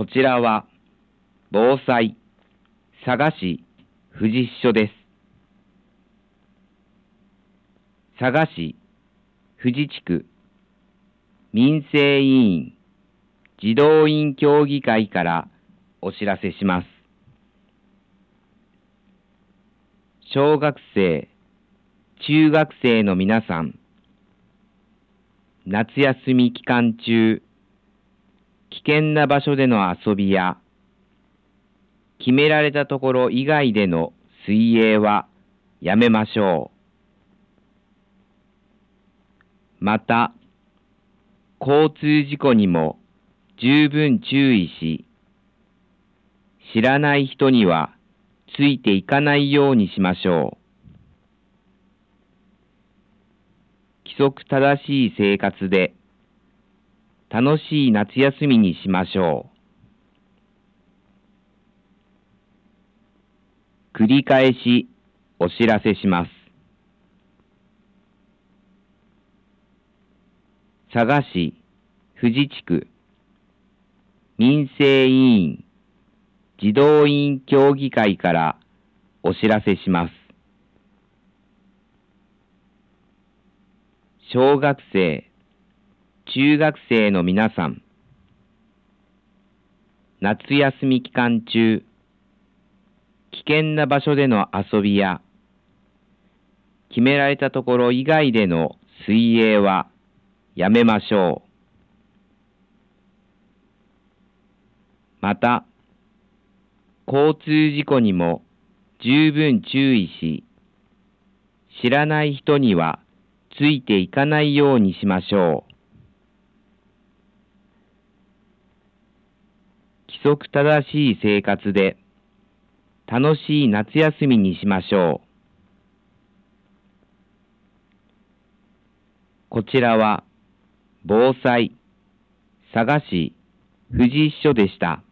ちらは、防災、佐賀市富士支所です。佐賀市富士地区民生委員児童委員協議会からお知らせします。小学生、中学生の皆さん、夏休み期間中、危険な場所での遊びや、決められたところ以外での水泳はやめましょう。また、交通事故にも十分注意し、知らない人にはついていかないようにしましょう。規則正しい生活で楽しい夏休みにしましょう。繰り返しお知らせします。佐賀市富士地区民生委員児童委員協議会からお知らせします。小学生、中学生の皆さん、夏休み期間中、危険な場所での遊びや、決められたところ以外での水泳はやめましょう。また、交通事故にも十分注意し、知らない人にはついていかないようにしましょう。規則正しい生活で楽しい夏休みにしましょう。こちらは防災佐賀市富士支所でした。